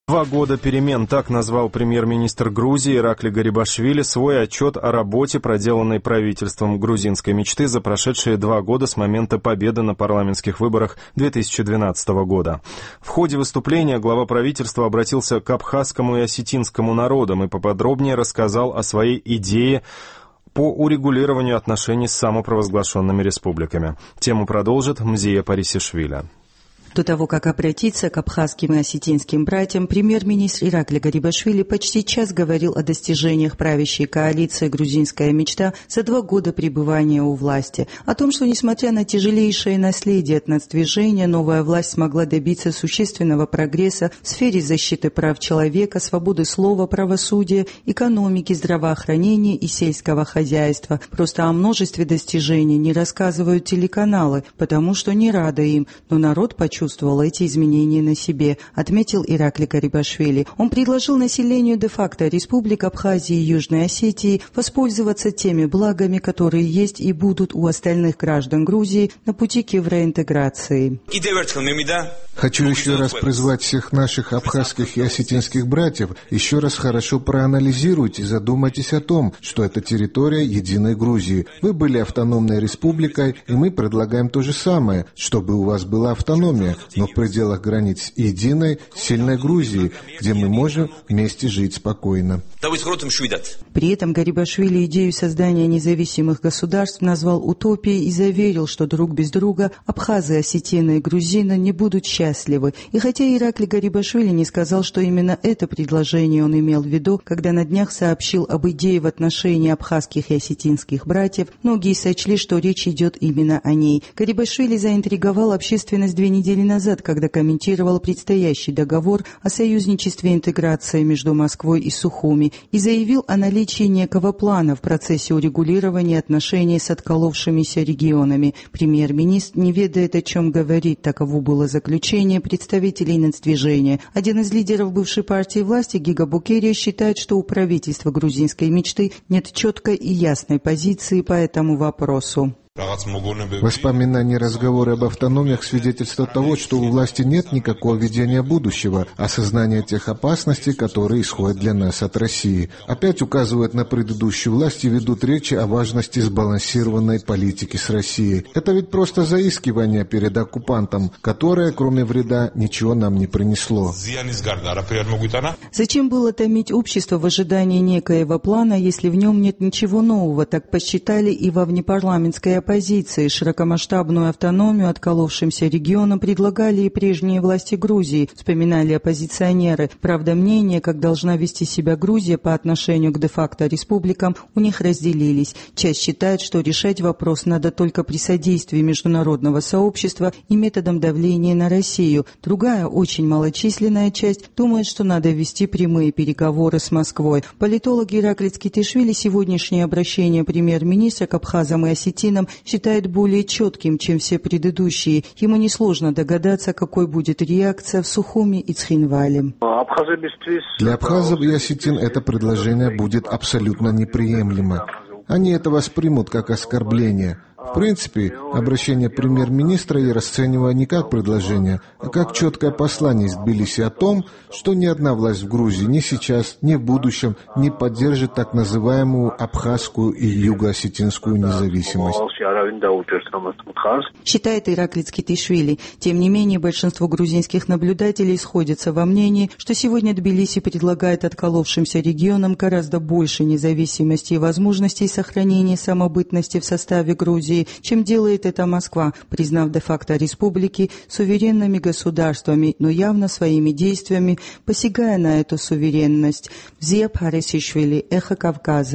2 года перемен, так назвал премьер-министр Грузии Иракли Гарибашвили свой отчет о работе, проделанной правительством грузинской мечты за прошедшие 2 года с момента победы на парламентских выборах 2012 года. В ходе выступления глава правительства обратился к абхазскому и осетинскому народам и поподробнее рассказал о своей идее по урегулированию отношений с самопровозглашенными республиками. Тему продолжит Мзия Парисишвили. До того, как обратиться к абхазским и осетинским братьям, премьер-министр Иракли Гарибашвили почти час говорил о достижениях правящей коалиции «Грузинская мечта» за 2 года пребывания у власти, о том, что, несмотря на тяжелейшее наследие от нацдвижения, новая власть смогла добиться существенного прогресса в сфере защиты прав человека, свободы слова, правосудия, экономики, здравоохранения и сельского хозяйства. Просто о множестве достижений не рассказывают телеканалы, потому что не рады им, но народ почувствовал эти изменения на себе, отметил Иракли Гарибашвили. Он предложил населению де-факто республик Абхазии и Южной Осетии воспользоваться теми благами, которые есть и будут у остальных граждан Грузии на пути к евроинтеграции. Хочу еще раз призвать всех наших абхазских и осетинских братьев, еще раз хорошо проанализируйте и задумайтесь о том, что это территория единой Грузии. Вы были автономной республикой, и мы предлагаем то же самое, чтобы у вас была автономия, но в пределах границ единой, сильной Грузии, где мы можем вместе жить спокойно. При этом Гарибашвили идею создания независимых государств назвал утопией и заверил, что друг без друга абхазы, осетины и грузины не будут счастливы. И хотя Иракли Гарибашвили не сказал, что именно это предложение он имел в виду, когда на днях сообщил об идее в отношении абхазских и осетинских братьев, многие сочли, что речь идет именно о ней. Гарибашвили заинтриговал общественность 2 недели назад, когда комментировал предстоящий договор о союзничестве и интеграции между Москвой и Сухуми и заявил о наличии некого плана в процессе урегулирования отношений с отколовшимися регионами. Премьер-министр не ведает, о чем говорит, таково было заключение представителей нацдвижения. Один из лидеров бывшей партии власти, Гига Букерия, считает, что у правительства грузинской мечты нет четкой и ясной позиции по этому вопросу. Воспоминания и разговоры об автономиях свидетельствуют того, что у власти нет никакого видения будущего, осознания тех опасностей, которые исходят для нас от России. Опять указывают на предыдущую власть и ведут речи о важности сбалансированной политики с Россией. Это ведь просто заискивание перед оккупантом, которое, кроме вреда, ничего нам не принесло. Зачем было томить общество в ожидании некоего плана, если в нем нет ничего нового, так посчитали и во внепарламентской оппозиции. Широкомасштабную автономию отколовшимся регионам предлагали и прежние власти Грузии, вспоминали оппозиционеры. Правда, мнения, как должна вести себя Грузия по отношению к де-факто республикам, у них разделились. Часть считает, что решать вопрос надо только при содействии международного сообщества и методом давления на Россию. Другая, очень малочисленная часть, думает, что надо вести прямые переговоры с Москвой. Политологи Иракли Цкитишвили сегодняшнее обращение премьер-министра к абхазам и осетинам считает более четким, чем все предыдущие. Ему несложно догадаться, какой будет реакция в Сухуми и Цхинвале. Для абхазов и осетин это предложение будет абсолютно неприемлемо. Они это воспримут как оскорбление. В принципе, обращение премьер-министра я расцениваю не как предложение, а как четкое послание из Тбилиси о том, что ни одна власть в Грузии ни сейчас, ни в будущем не поддержит так называемую абхазскую и юго-осетинскую независимость. Считает Иракли Цкитишвили. Тем не менее, большинство грузинских наблюдателей сходятся во мнении, что сегодня Тбилиси предлагает отколовшимся регионам гораздо больше независимости и возможностей сохранения самобытности в составе Грузии, чем делает это Москва, признав де-факто республики суверенными государствами, но явно своими действиями посягая на эту суверенность. Мзия Парисишвили, Эхо Кавказа.